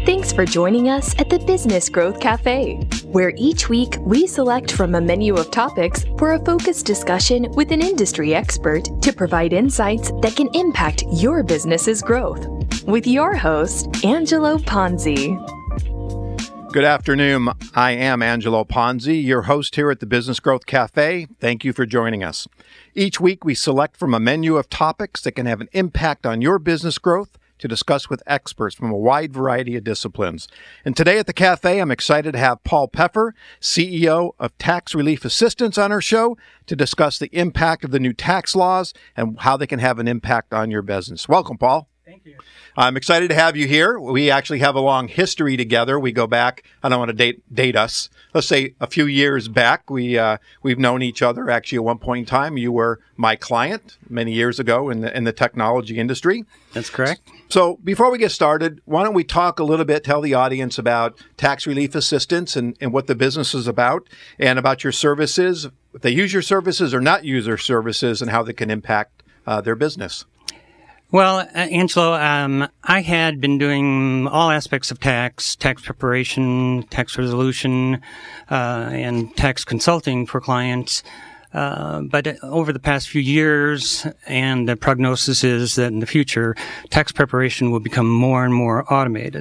Thanks for joining us at the Business Growth Cafe, where each week we select from a menu of topics for a focused discussion with an industry expert to provide insights that can impact your business's growth. With your host, Angelo Ponzi. Good afternoon. I am Angelo Ponzi, your host here at the Business Growth Cafe. Thank you for joining us. Each week we select from a menu of topics that can have an impact on your business growth to discuss with experts from a wide variety of disciplines. And today at the cafe, I'm excited to have Paul Peffer, CEO of Tax Relief Assistance, on our show to discuss the impact of the new tax laws and how they can have an impact on your business. Welcome, Paul. Thank you. I'm excited to have you here. We actually have a long history together. We go back, I don't want to date us, let's say a few years back. We've known each other. Actually, at one point in time, you were my client many years ago in the technology industry. That's correct. So before we get started, why don't we talk a little bit, tell the audience about Tax Relief Assistance and what the business is about and about your services, if they use your services or not use your services, and how they can impact their business. Well, Angelo, I had been doing all aspects of tax preparation, tax resolution, and tax consulting for clients. But over the past few years, and the prognosis is that in the future, tax preparation will become more and more automated.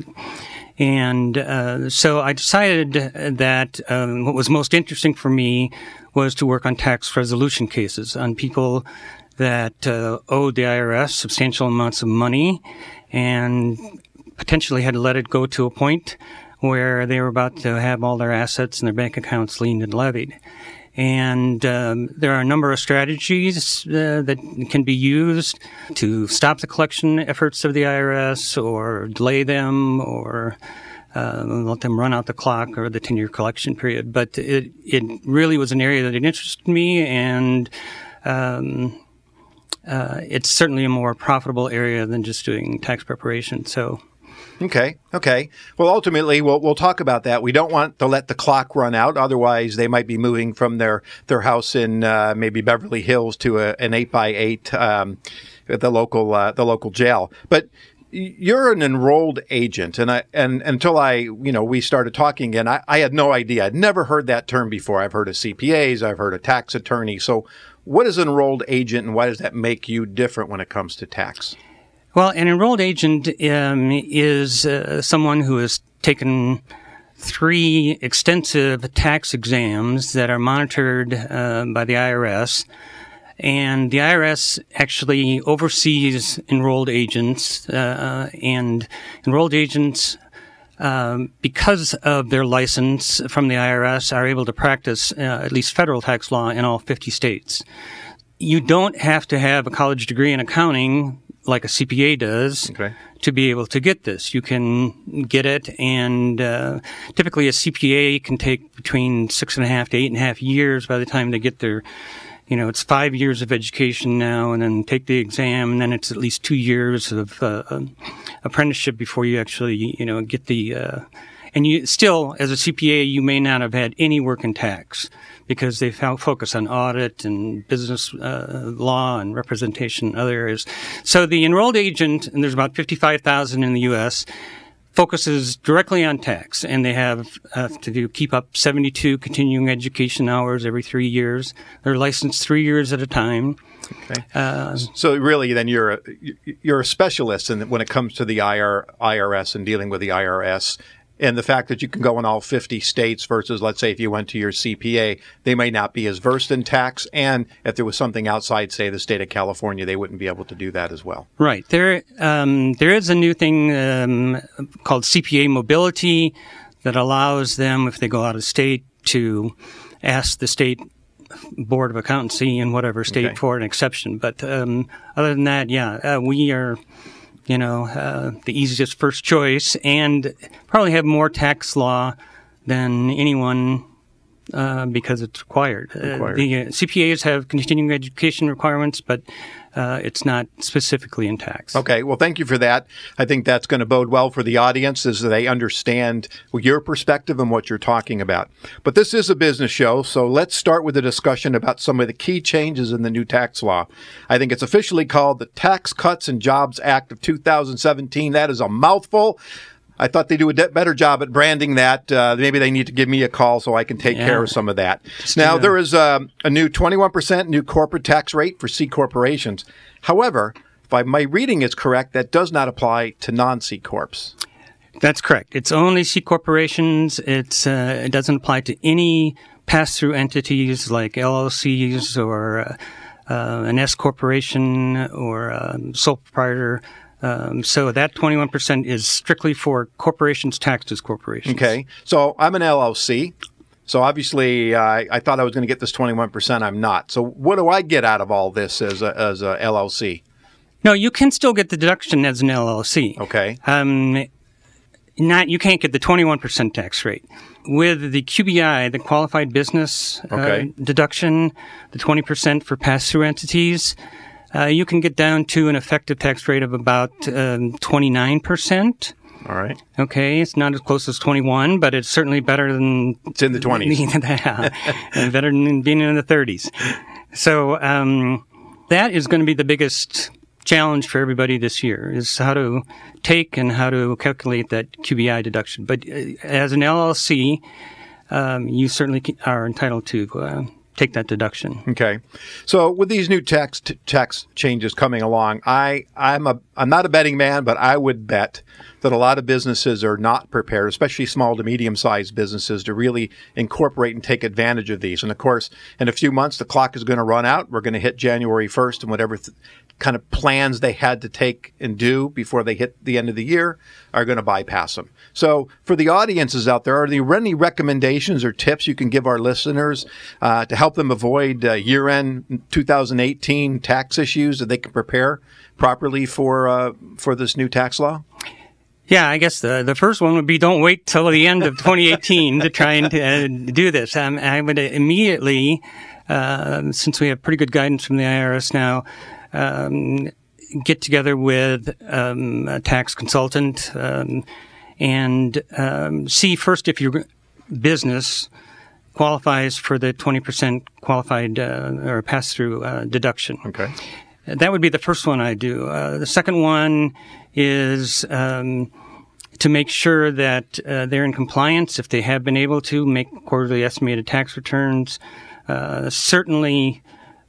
And so I decided that what was most interesting for me was to work on tax resolution cases, on people that owed the IRS substantial amounts of money and potentially had to let it go to a point where they were about to have all their assets and their bank accounts liened and levied. And there are a number of strategies that can be used to stop the collection efforts of the IRS or delay them or let them run out the clock or the 10-year collection period. But it really was an area that interested me, and it's certainly a more profitable area than just doing tax preparation. So, Okay. Well, ultimately, we'll talk about that. We don't want to let the clock run out. Otherwise, they might be moving from their house in maybe Beverly Hills to an 8x8 at the local jail. But you're an enrolled agent, and until we started talking again, I had no idea. I'd never heard that term before. I've heard of CPAs, I've heard of tax attorneys. So, what is an enrolled agent, and why does that make you different when it comes to tax? Well, an enrolled agent is someone who has taken 3 extensive tax exams that are monitored by the IRS. And the IRS actually oversees enrolled agents, and enrolled agents, because of their license from the IRS, are able to practice at least federal tax law in all 50 states. You don't have to have a college degree in accounting like a CPA does to be able to get this. You can get it, and typically a CPA can take between 6.5 to 8.5 years by the time they get their, it's 5 years of education now, and then take the exam, and then it's at least 2 years of apprenticeship before you actually, get the, and you still, as a CPA, you may not have had any work in tax because they focus on audit and business law and representation in other areas. So the enrolled agent, and there's about 55,000 in the U.S., focuses directly on tax, and they have to keep up 72 continuing education hours every 3 years. They're licensed 3 years at a time. Okay. So really, then you're a specialist when it comes to the IRS and dealing with the IRS. And the fact that you can go in all 50 states versus, let's say, if you went to your CPA, they may not be as versed in tax. And if there was something outside, say, the state of California, they wouldn't be able to do that as well. Right. There is a new thing called CPA mobility that allows them, if they go out of state, to ask the state board of accountancy in whatever state for an exception. But other than that, we are the easiest first choice, and probably have more tax law than anyone because it's required. The CPAs have continuing education requirements, but it's not specifically in tax. Okay. Well, thank you for that. I think that's going to bode well for the audience as they understand your perspective and what you're talking about. But this is a business show, so let's start with a discussion about some of the key changes in the new tax law. I think it's officially called the Tax Cuts and Jobs Act of 2017. That is a mouthful. I thought they do a better job at branding that. Maybe they need to give me a call so I can take care of some of that. Now, there is a new 21% new corporate tax rate for C corporations. However, if my reading is correct, that does not apply to non-C corps. That's correct. It's only C corporations. It doesn't apply to any pass-through entities like LLCs or an S corporation or a sole proprietor. So that 21% is strictly for corporations taxed as corporations. Okay. So I'm an LLC. So obviously, I thought I was going to get this 21%. I'm not. So what do I get out of all this as a LLC? No, you can still get the deduction as an LLC. Okay. You can't get the 21% tax rate. With the QBI, the qualified business deduction, the 20% for pass-through entities, you can get down to an effective tax rate of about 29%. All right. Okay, it's not as close as 21, but it's certainly better than... It's in the 20s. And better than being in the 30s. So that is going to be the biggest challenge for everybody this year, is how to take and how to calculate that QBI deduction. But as an LLC, you certainly are entitled to take that deduction. Okay. So with these new tax changes coming along, I'm not a betting man, but I would bet that a lot of businesses are not prepared, especially small to medium-sized businesses, to really incorporate and take advantage of these. And of course, in a few months, the clock is going to run out. We're going to hit January 1st, and whatever kind of plans they had to take and do before they hit the end of the year are going to bypass them. So for the audiences out there, are there any recommendations or tips you can give our listeners to help them avoid year-end 2018 tax issues, that they can prepare properly for this new tax law? Yeah, I guess the first one would be don't wait till the end of 2018 to try and do this. I would immediately, since we have pretty good guidance from the IRS now, get together with a tax consultant and see first if your business qualifies for the 20% qualified or pass-through deduction. Okay. That would be the first one I do. The second one is to make sure that they're in compliance if they have been able to make quarterly estimated tax returns. Certainly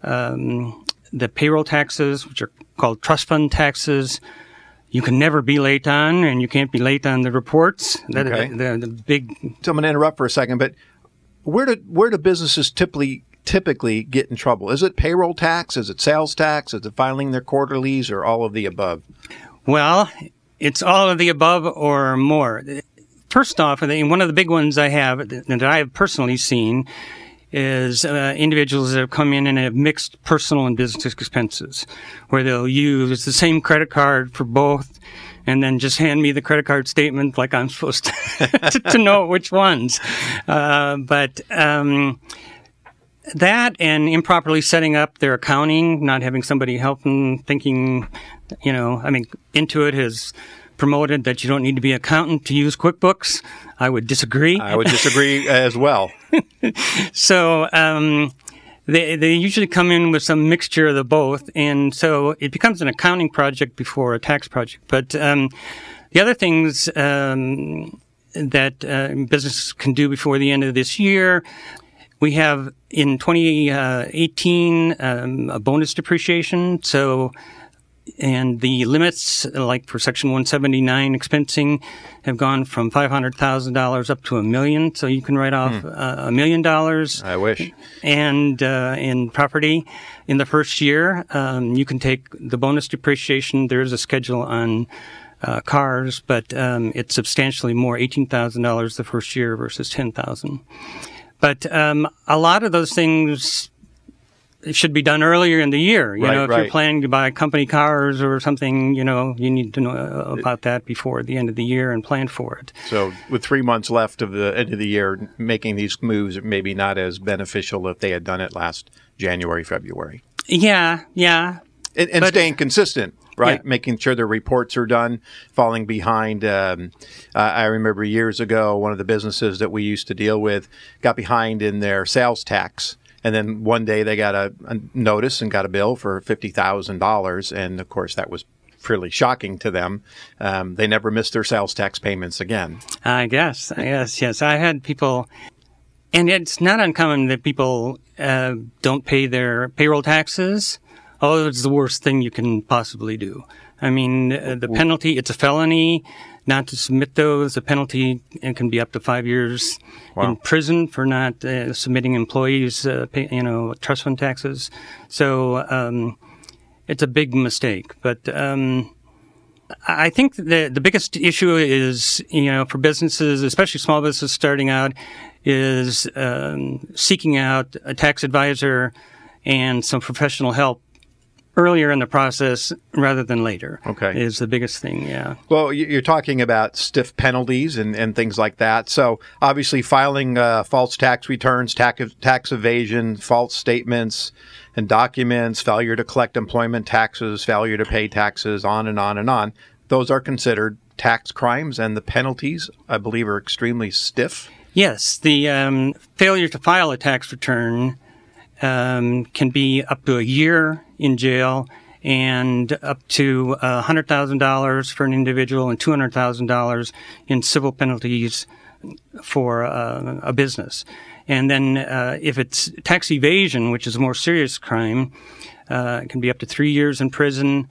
the payroll taxes, which are called trust fund taxes, you can never be late on, and you can't be late on the reports. Okay. The big... So I'm going to interrupt for a second, but where do businesses typically get in trouble? Is it payroll tax? Is it sales tax? Is it filing their quarterlies, or all of the above? Well, it's all of the above or more. First off, one of the big ones I have that I have personally seen is individuals that have come in and have mixed personal and business expenses, where they'll use the same credit card for both and then just hand me the credit card statement like I'm supposed to know which ones. But that and improperly setting up their accounting, not having somebody help them, thinking, Intuit has promoted that you don't need to be an accountant to use QuickBooks. I would disagree. I would disagree as well. So they usually come in with some mixture of the both, and so it becomes an accounting project before a tax project. But the other things that businesses can do before the end of this year, we have in 2018 a bonus depreciation. And the limits, like for Section 179 expensing, have gone from $500,000 up to $1 million. So you can write off $1 million. I wish. And in property in the first year, you can take the bonus depreciation. There is a schedule on cars, but it's substantially more, $18,000 the first year versus $10,000. But a lot of those things should be done earlier in the year. If you're planning to buy company cars or something, you need to know about that before the end of the year and plan for it. So with 3 months left of the end of the year, making these moves maybe not as beneficial if they had done it last January, February. Yeah. And staying consistent, right? Yeah. Making sure their reports are done, falling behind. I remember years ago, one of the businesses that we used to deal with got behind in their sales tax. And then one day they got a notice and got a bill for $50,000. And, of course, that was fairly shocking to them. They never missed their sales tax payments again. I guess. Yes. I had people, and it's not uncommon that people don't pay their payroll taxes. Oh, it's the worst thing you can possibly do. I mean, the penalty, it's a felony not to submit those. The penalty can be up to 5 years in prison for not submitting employees, trust fund taxes. So it's a big mistake. But I think the biggest issue is, for businesses, especially small businesses starting out, is seeking out a tax advisor and some professional help earlier in the process rather than later. Okay. Is the biggest thing, yeah. Well, you're talking about stiff penalties and things like that. So obviously filing false tax returns, tax evasion, false statements and documents, failure to collect employment taxes, failure to pay taxes, on and on and on. Those are considered tax crimes, and the penalties, I believe, are extremely stiff. Yes. The failure to file a tax return can be up to a year in jail and up to $100,000 for an individual and $200,000 in civil penalties for a business. And then if it's tax evasion, which is a more serious crime, it can be up to 3 years in prison.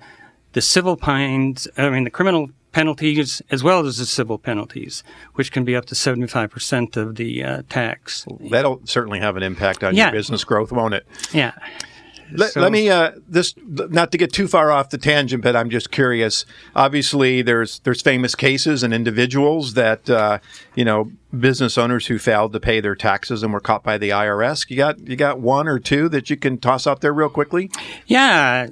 The criminal penalties as well as the civil penalties, which can be up to 75% of the tax. That'll certainly have an impact on your business growth, won't it? Yeah. Let me not to get too far off the tangent, but I'm just curious. Obviously, there's famous cases and individuals that business owners who failed to pay their taxes and were caught by the IRS. You got one or two that you can toss out there real quickly? Yeah.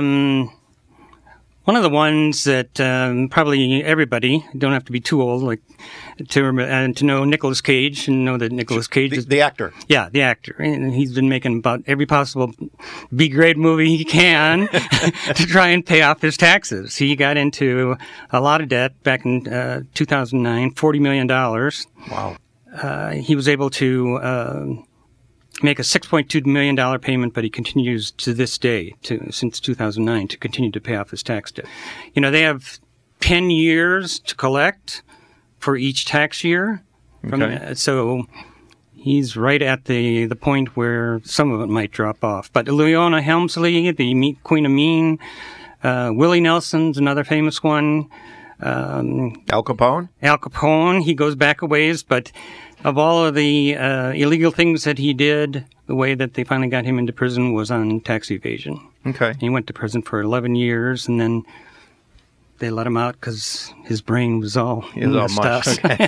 One of the ones that probably everybody, don't have to be too old, to know Nicolas Cage and know that Nicolas Cage is the actor. Yeah, the actor. And he's been making about every possible B-grade movie he can to try and pay off his taxes. He got into a lot of debt back in 2009, $40 million. Wow. He was able to make a $6.2 million payment, but he continues to this day, since 2009, to continue to pay off his tax debt. They have 10 years to collect for each tax year. So he's right at the point where some of it might drop off. But Leona Helmsley, the Queen of Mean, Willie Nelson's another famous one. Al Capone, he goes back a ways, but of all of the illegal things that he did, the way that they finally got him into prison was on tax evasion. Okay. He went to prison for 11 years, and then they let him out because his brain was all messed up. Okay.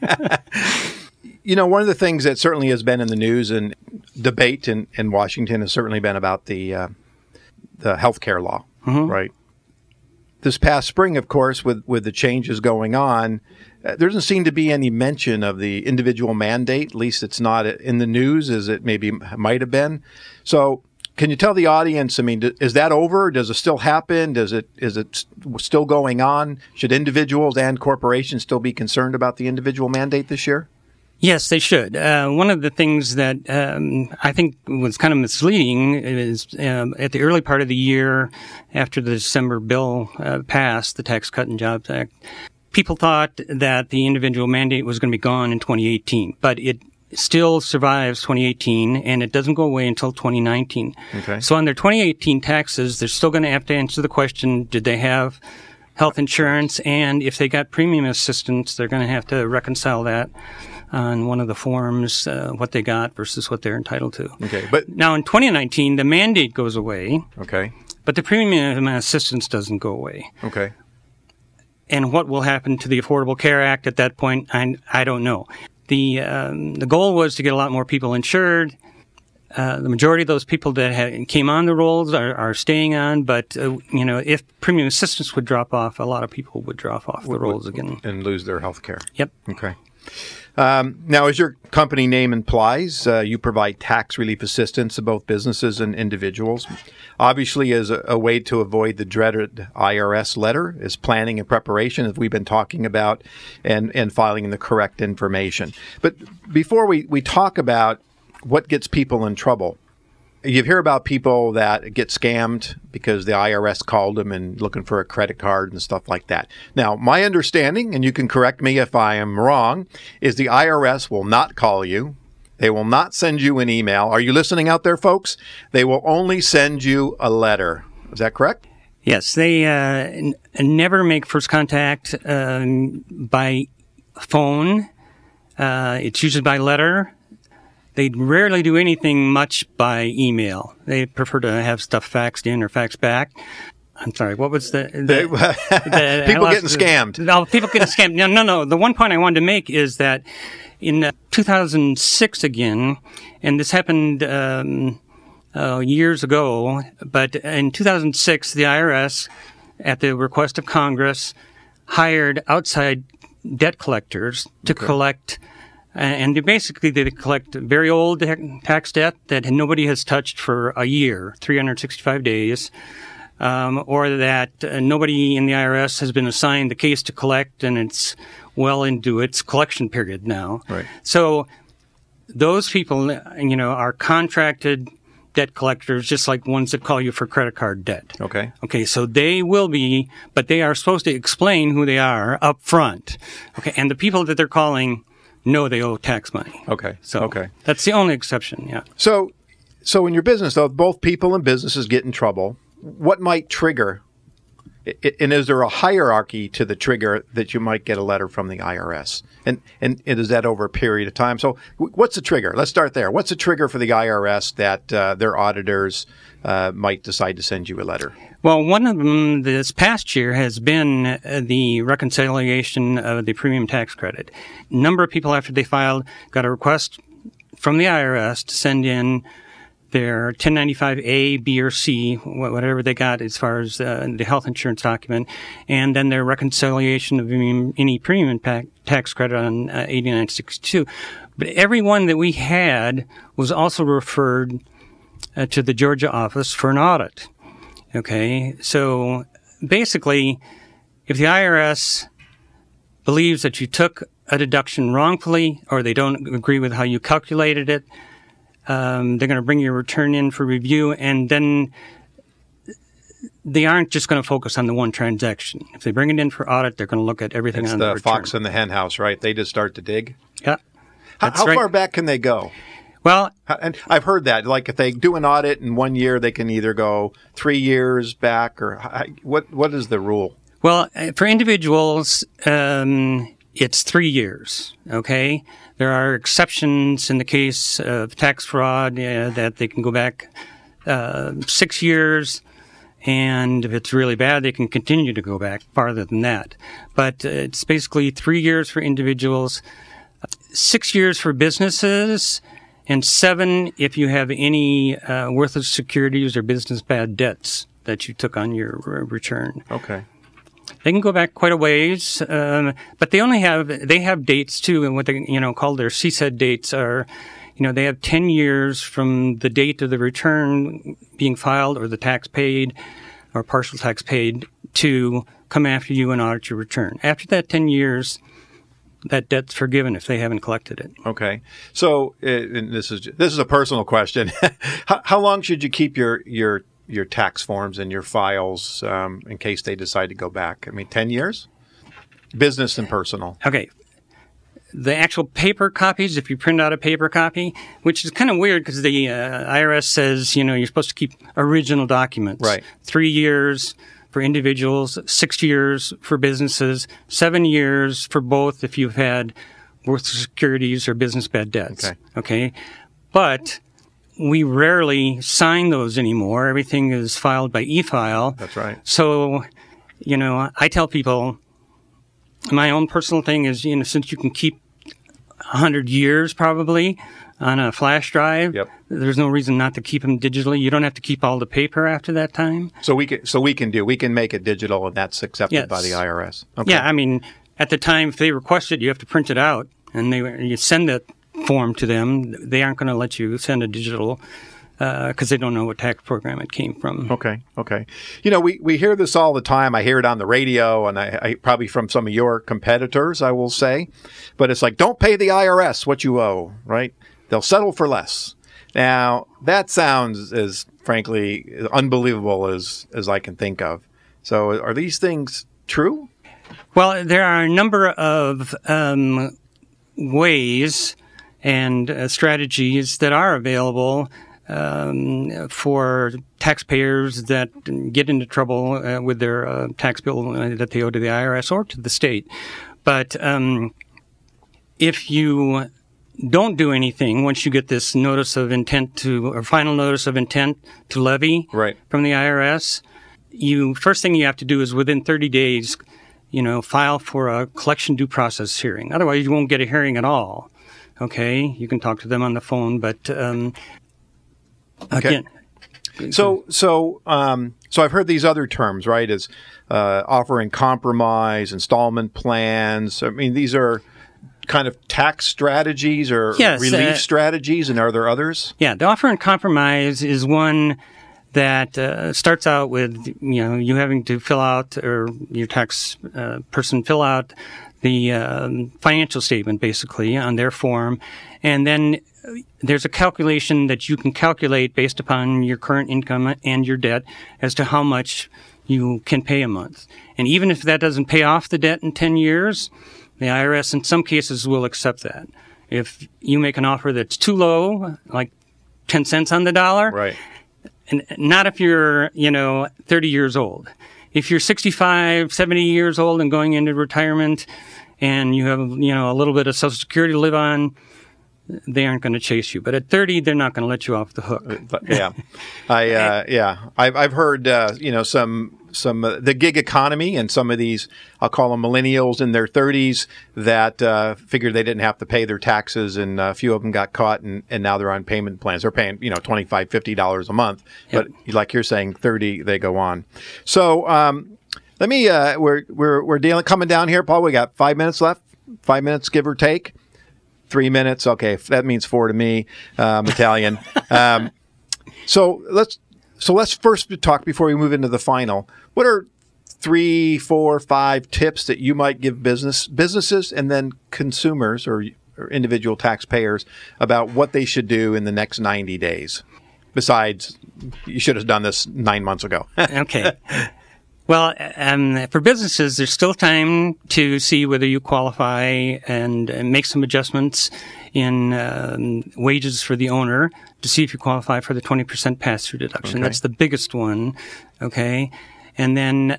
One of the things that certainly has been in the news and debate in Washington has certainly been about the healthcare law, right? This past spring, of course, with the changes going on, there doesn't seem to be any mention of the individual mandate. At least it's not in the news as it might have been. So can you tell the audience, is that over? Does it still happen? Is it still going on? Should individuals and corporations still be concerned about the individual mandate this year? Yes, they should. One of the things that I think was kind of misleading is at the early part of the year, after the December bill passed, the Tax Cut and Jobs Act, people thought that the individual mandate was going to be gone in 2018, but it still survives 2018, and it doesn't go away until 2019. Okay. So on their 2018 taxes, they're still going to have to answer the question, did they have health insurance? And if they got premium assistance, they're going to have to reconcile that on one of the forms, what they got versus what they're entitled to. Okay, but now in 2019, the mandate goes away. Okay. But the premium assistance doesn't go away. Okay. And what will happen to the Affordable Care Act at that point, I don't know. The goal was to get a lot more people insured. The majority of those people that came on the rolls are staying on, but if premium assistance would drop off, a lot of people would drop off the rolls again and lose their health care. Yep. Okay. Now, as your company name implies, you provide tax relief assistance to both businesses and individuals. Obviously, as a way to avoid the dreaded IRS letter, is planning and preparation, as we've been talking about, and filing the correct information. But before we talk about what gets people in trouble, you hear about people that get scammed because the IRS called them and looking for a credit card and stuff like that. Now, my understanding, and you can correct me if I am wrong, is the IRS will not call you. They will not send you an email. Are you listening out there, folks? They will only send you a letter. Is that correct? Yes, they never make first contact by phone. It's usually by letter. They rarely do anything much by email. They prefer to have stuff faxed in or faxed back. I'm sorry, what was the people getting scammed. No, people getting scammed. No. The one point I wanted to make is that in 2006 again, and this happened years ago, but in 2006, the IRS, at the request of Congress, hired outside debt collectors to collect, and they collect very old tax debt that nobody has touched for a year, 365 days, or that nobody in the IRS has been assigned the case to collect, and it's well into its collection period now. Right. So those people, are contracted debt collectors, just like ones that call you for credit card debt. Okay. Okay, so they will be, but they are supposed to explain who they are up front. Okay, and the people that they're calling know they owe tax money. Okay. So that's the only exception, yeah. So in your business, though, both people and businesses get in trouble. What might trigger? And is there a hierarchy to the trigger that you might get a letter from the IRS? And is that over a period of time? So what's the trigger? Let's start there. What's the trigger for the IRS that their auditors might decide to send you a letter? Well, one of them this past year has been the reconciliation of the premium tax credit. A number of people, after they filed, got a request from the IRS to send in their 1095A, B, or C, whatever they got as far as the health insurance document, and then their reconciliation of any premium tax credit on 8962. But every one that we had was also referred to the Georgia office for an audit. Okay, so basically, if the IRS believes that you took a deduction wrongfully or they don't agree with how you calculated it, they're going to bring your return in for review, and then they aren't just going to focus on the one transaction. If they bring it in for audit, they're going to look at everything on the return. It's the fox in the hen house, right? They just start to dig? Yeah. How far back can they go? Well, and I've heard that. Like if they do an audit in 1 year, they can either go 3 years back, or what is the rule? Well, for individuals, it's 3 years, okay? There are exceptions in the case of tax fraud that they can go back 6 years, and if it's really bad, they can continue to go back farther than that. But it's basically 3 years for individuals, 6 years for businesses, and 7 if you have any worthless securities or business bad debts that you took on your return. Okay. They can go back quite a ways, but they have dates too, and what they call their CSED dates are, they have 10 years from the date of the return being filed or the tax paid or partial tax paid to come after you and audit your return. After that 10 years, that debt's forgiven if they haven't collected it. Okay. So and this is a personal question. How long should you keep your tax forms and your files in case they decide to go back? 10 years? Business and personal. Okay. The actual paper copies, if you print out a paper copy, which is kind of weird because the IRS says, you're supposed to keep original documents. Right. 3 years for individuals, 6 years for businesses, 7 years for both if you've had worthless securities or business bad debts. Okay. But we rarely sign those anymore. Everything is filed by e-file. That's right. So, I tell people, my own personal thing is, since you can keep 100 years probably on a flash drive, yep, there's no reason not to keep them digitally. You don't have to keep all the paper after that time. So we can make it digital, and that's accepted by the IRS. Okay. Yeah, at the time, if they request it, you have to print it out, and you send that form to them. They aren't going to let you send a digital because they don't know what tax program it came from. Okay. We hear this all the time. I hear it on the radio, and I probably from some of your competitors, I will say. But it's like, don't pay the IRS what you owe, right? They'll settle for less. Now, that sounds as, frankly, unbelievable as I can think of. So are these things true? Well, there are a number of ways and strategies that are available for taxpayers that get into trouble with their tax bill that they owe to the IRS or to the state. But if you don't do anything once you get this notice of intent or final notice of intent to levy from the IRS, first thing you have to do is within 30 days, file for a collection due process hearing. Otherwise, you won't get a hearing at all. Okay, you can talk to them on the phone, but again. So I've heard these other terms, right? As offering compromise, installment plans. I mean, these are kind of tax strategies or relief strategies, and are there others? Yeah, the offer and compromise is one that starts out with you having to fill out, or your tax person fill out the financial statement basically on their form, and then there's a calculation that you can calculate based upon your current income and your debt as to how much you can pay a month. And even if that doesn't pay off the debt in 10 years, the IRS in some cases will accept that. If you make an offer that's too low, like 10 cents on the dollar, and not if you're, 30 years old. If you're 65, 70 years old and going into retirement and you have, a little bit of Social Security to live on, they aren't going to chase you. But at 30, they're not going to let you off the hook. I've heard, some the gig economy and some of these, I'll call them millennials in their 30s that figured they didn't have to pay their taxes, and a few of them got caught, and now they're on payment plans. They're paying, $25, $50 a month. Yep. But like you're saying, 30, they go on. So let me, we're coming down here, Paul. We got 5 minutes left, 5 minutes, give or take. 3 minutes. Okay, that means 4 to me. Italian. So let's first talk before we move into the final. What are 3, 4, 5 tips that you might give businesses and then consumers or individual taxpayers about what they should do in the next 90 days? Besides, you should have done this 9 months ago. Okay. Well, for businesses, there's still time to see whether you qualify and make some adjustments in wages for the owner to see if you qualify for the 20% pass-through deduction. Okay. That's the biggest one, okay? And then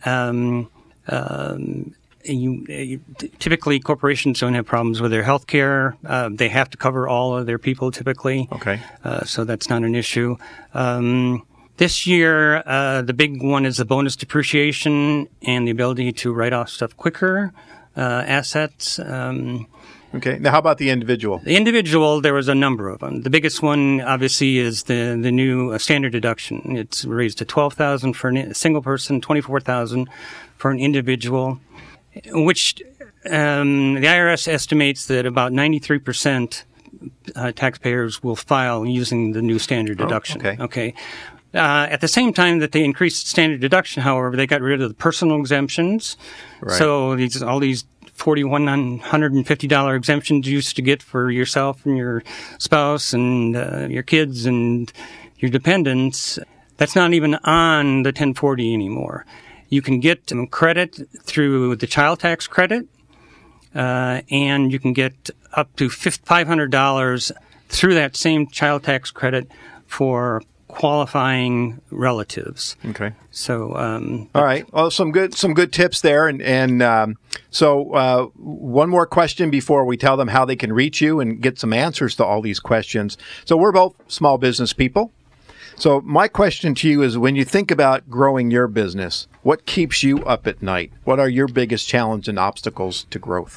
typically corporations don't have problems with their health care. They have to cover all of their people typically. Okay. So that's not an issue. This year, the big one is the bonus depreciation and the ability to write off stuff quicker, assets. Okay. Now, how about the individual? The individual, there was a number of them. The biggest one, obviously, is the new standard deduction. It's raised to $12,000 for a single person, $24,000 for an individual, which the IRS estimates that about 93% taxpayers will file using the new standard deduction. Okay. At the same time that they increased standard deduction, however, they got rid of the personal exemptions. Right. So all these $4,150 exemptions you used to get for yourself and your spouse and your kids and your dependents, that's not even on the 1040 anymore. You can get credit through the child tax credit, and you can get up to $500 through that same child tax credit for qualifying relatives. Okay. So, all right. Well, some good tips there, and so one more question before we tell them how they can reach you and get some answers to all these questions. So we're both small business people. So my question to you is, when you think about growing your business, what keeps you up at night? What are your biggest challenges and obstacles to growth?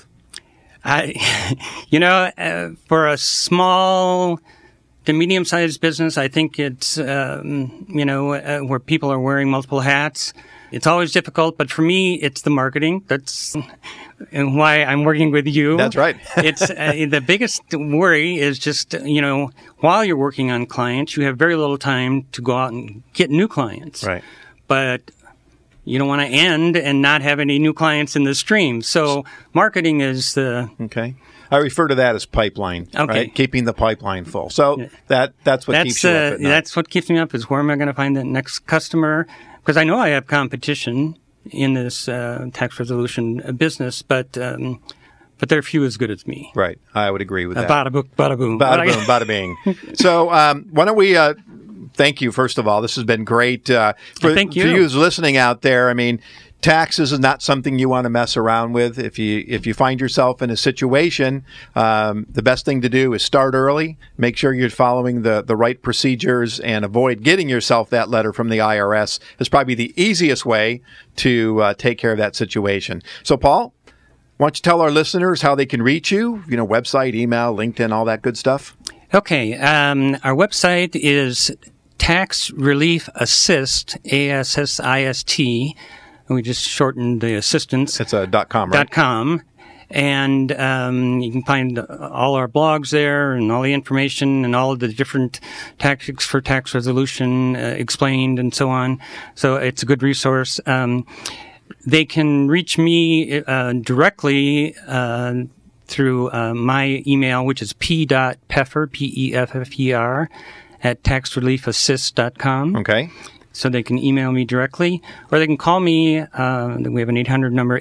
For a small to medium-sized business, I think it's, where people are wearing multiple hats. It's always difficult, but for me, it's the marketing. That's why I'm working with you. That's right. It's the biggest worry is just, while you're working on clients, you have very little time to go out and get new clients. Right. But you don't want to end and not have any new clients in the stream. So marketing is the... Okay. I refer to that as pipeline, right? Keeping the pipeline full. So that's what keeps you up at night. That's what keeps me up, is where am I going to find the next customer? Because I know I have competition in this tax resolution business, but there are few as good as me. Right. I would agree with that. Bada boom, bada boom. Bada boom, bada bing. So why don't we... thank you, first of all. This has been great. Thank you. For you who's listening out there, I mean, taxes is not something you want to mess around with. If you find yourself in a situation, the best thing to do is start early. Make sure you're following the right procedures and avoid getting yourself that letter from the IRS. It's probably the easiest way to take care of that situation. So, Paul, why don't you tell our listeners how they can reach you? You know, website, email, LinkedIn, all that good stuff. Okay. Our website is Tax Relief Assist, ASSIST. We just shortened the assistance. It's a .com, right? .com. And you can find all our blogs there and all the information and all of the different tactics for tax resolution explained and so on. So it's a good resource. They can reach me directly through my email, which is p.peffer, P-E-F-F-E-R, at taxreliefassist.com. Okay. So they can email me directly, or they can call me. We have an 800 number,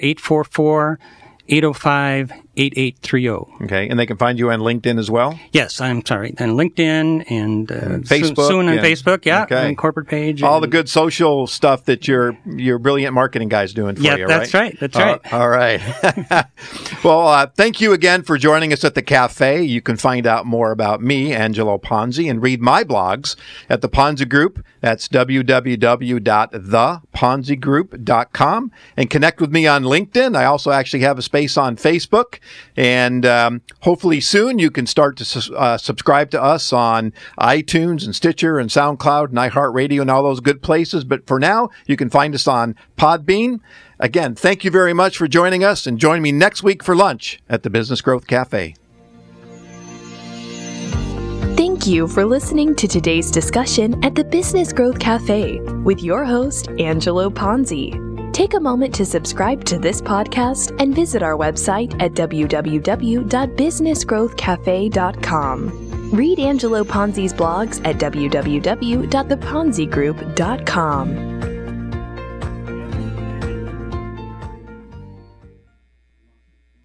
844-805-8830. Okay, and they can find you on LinkedIn as well? Yes, I'm sorry. And LinkedIn and Facebook. Soon on Facebook, okay. And corporate page. All the good social stuff that your brilliant marketing guy's doing for you, right? That's right. That's right. All right. Well, thank you again for joining us at the cafe. You can find out more about me, Angelo Ponzi, and read my blogs at the Ponzi Group. That's www.theponzigroup.com, and connect with me on LinkedIn. I also actually have a space on Facebook, and hopefully soon you can start to subscribe to us on iTunes and Stitcher and SoundCloud and iHeartRadio and all those good places. But for now, you can find us on Podbean. Again, thank you very much for joining us, and join me next week for lunch at the Business Growth Cafe. Thank you for listening to today's discussion at the Business Growth Cafe with your host, Angelo Ponzi. Take a moment to subscribe to this podcast and visit our website at www.businessgrowthcafe.com. Read Angelo Ponzi's blogs at www.theponzigroup.com.